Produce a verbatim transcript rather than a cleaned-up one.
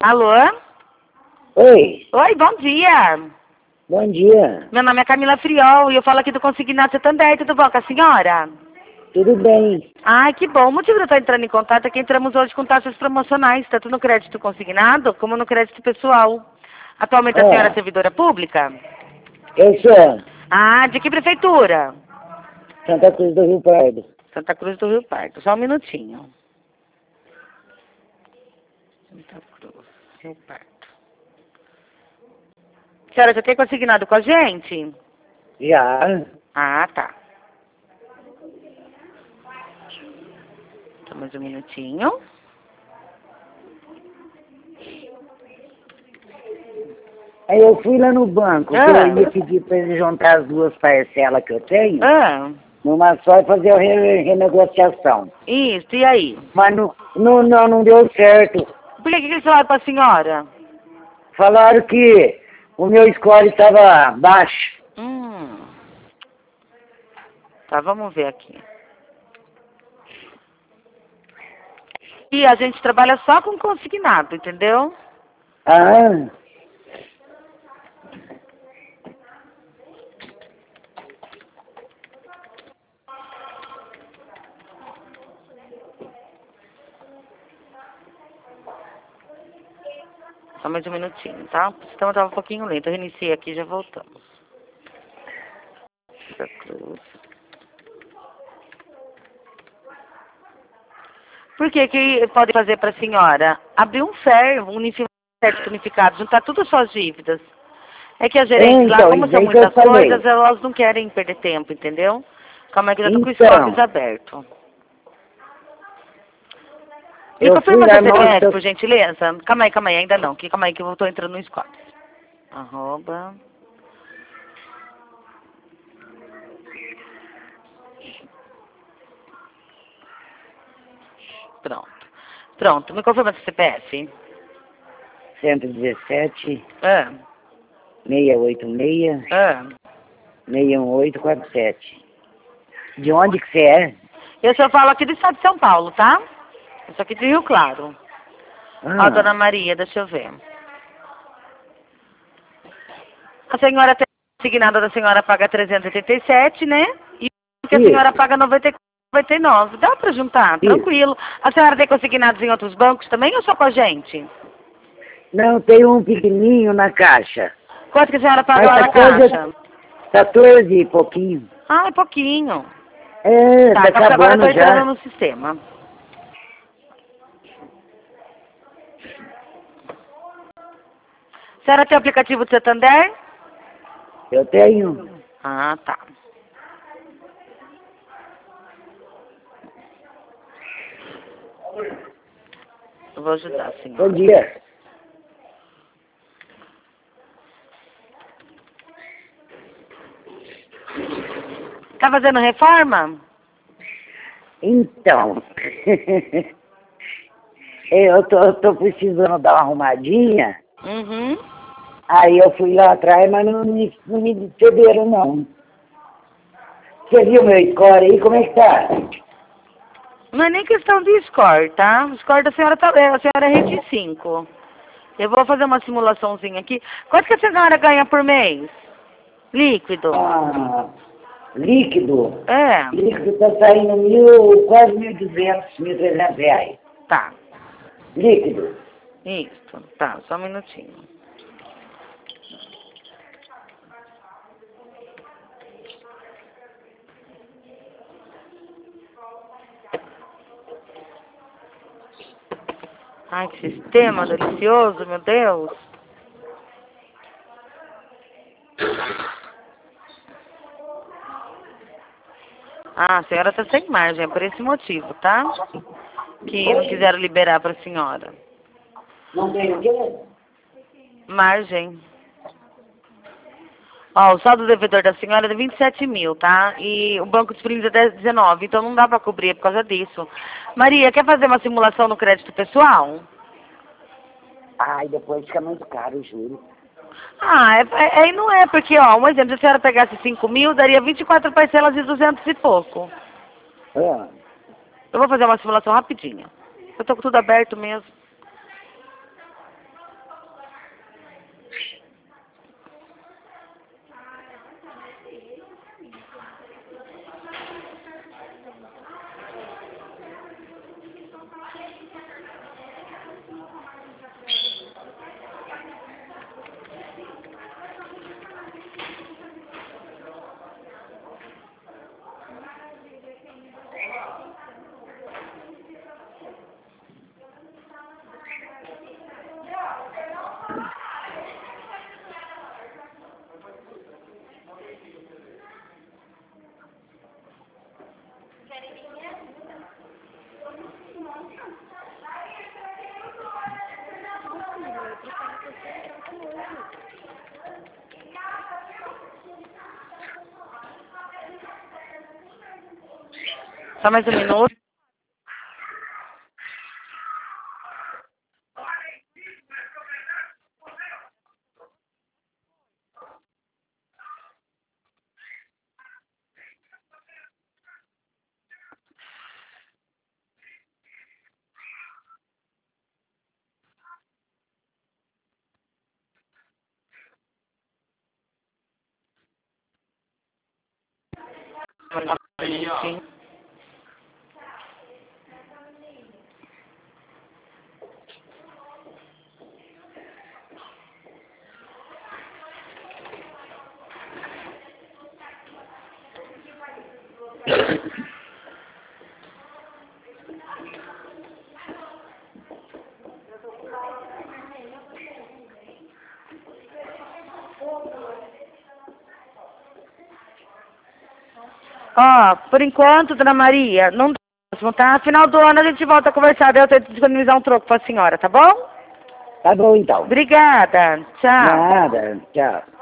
Alô? Oi, Oi, bom dia. bom dia. Meu nome é Camila Friol e eu falo aqui do Consignado Santander. Tudo bom com a senhora? Tudo bem? Ai, que bom. O motivo de eu estar entrando em contato é que entramos hoje com taxas promocionais, tanto no crédito consignado como no crédito pessoal. Atualmente a senhora é Ah, servidora pública? eu sou Ah, de que prefeitura? Santa Cruz do Rio Pardo. Santa Cruz do Rio Pardo. Só um minutinho. Santa Cruz, Rio Pardo. Senhora, já tem consignado com a gente? Já? Ah, tá. Só mais um minutinho. Aí eu fui lá no banco, Ah. que eu ia pedir para ele juntar as duas parcelas que eu tenho, Ah, numa só e fazer a re renegociação. isso, e aí? Mas não, não, não, não deu certo. Por que que eles falaram pra senhora? Falaram que o meu score estava baixo. Hum. Tá, vamos ver aqui. E a gente trabalha só com consignado, entendeu? Ah, Só mais um minutinho, tá? O sistema tava um pouquinho lento. Eu reiniciei aqui e já voltamos. Santa Cruz. Por que que pode fazer pra senhora? Abrir um F E R, um unifi- crédito unificado, juntar tudo as suas dívidas. É que a gerente lá, então, como isso são aí que eu muitas falei. coisas, elas não querem perder tempo, entendeu? Calma aí que eu já tô com os Então, cofres abertos. Me eu fui confirma lá, seu C P F, nossa, por gentileza? Calma aí, calma aí, ainda não. Que, calma aí que eu tô entrando no Scott. Arroba. Pronto. Pronto, me confirma seu C P F. cento e dezessete, Ah, seiscentos e oitenta e seis, ah. seis um oito quatro sete. De onde que você é? Eu só falo aqui do estado de São Paulo, tá? Eu sou aqui de Rio Claro. Ó, Ah, dona Maria, deixa eu ver. A senhora tem assignada da senhora paga trezentos e oitenta e sete, né? E que a senhora isso, paga noventa e quatro, noventa e nove. Dá pra juntar, isso. tranquilo. A senhora tem consignados em outros bancos também ou só com a gente? Não, tem um pequenininho na caixa. Quanto que a senhora paga Mas lá na quatorze, caixa? quatorze e pouquinho. Ah, é pouquinho. É, Tá, tá então agora eu tô acabando entrando já. no sistema. A senhora tem o aplicativo do Santander? Eu tenho. Ah, tá. Eu vou ajudar a Bom senhora. dia. Tá fazendo reforma? Então, eu tô, eu tô precisando dar uma arrumadinha. Uhum. Aí eu fui lá atrás, mas não me, não me cederam, não. Você viu meu score aí? Como é que tá? Não é nem questão de score, tá? O score da senhora, tá, é, a senhora é rede cinco. Eu vou fazer uma simulaçãozinha aqui. Quanto que a senhora ganha por mês? Líquido. Ah, líquido. É, Líquido tá saindo mil, quase mil e duzentos, mil e trezentos reais. tá. Líquido. Isso, tá, só um minutinho. Ai, que sistema delicioso, meu Deus. Ah, a senhora tá sem margem, é por esse motivo, tá? Que não quiseram liberar pra senhora. Não tem o quê? Margem. Ó, o saldo devedor da senhora é de vinte e sete mil, tá? E o banco disponibiliza até dezenove, então não dá pra cobrir é por causa disso. Maria, quer fazer uma simulação no crédito pessoal? Ai, depois fica muito caro, juro. Ah, é, é, aí não é, porque, ó, um exemplo, se a senhora pegasse cinco mil, daria vinte e quatro parcelas de duzentos e pouco. Ah, Eu vou fazer uma simulação rapidinha. Eu tô com tudo aberto mesmo. Só mais um minuto. Sim. Ó, por enquanto, Dona Maria, não dá mesmo, tá? Final do ano a gente volta a conversar, daí eu tento disponibilizar um troco pra senhora, tá bom? Tá bom, então. Obrigada. Tchau. Nada, tchau.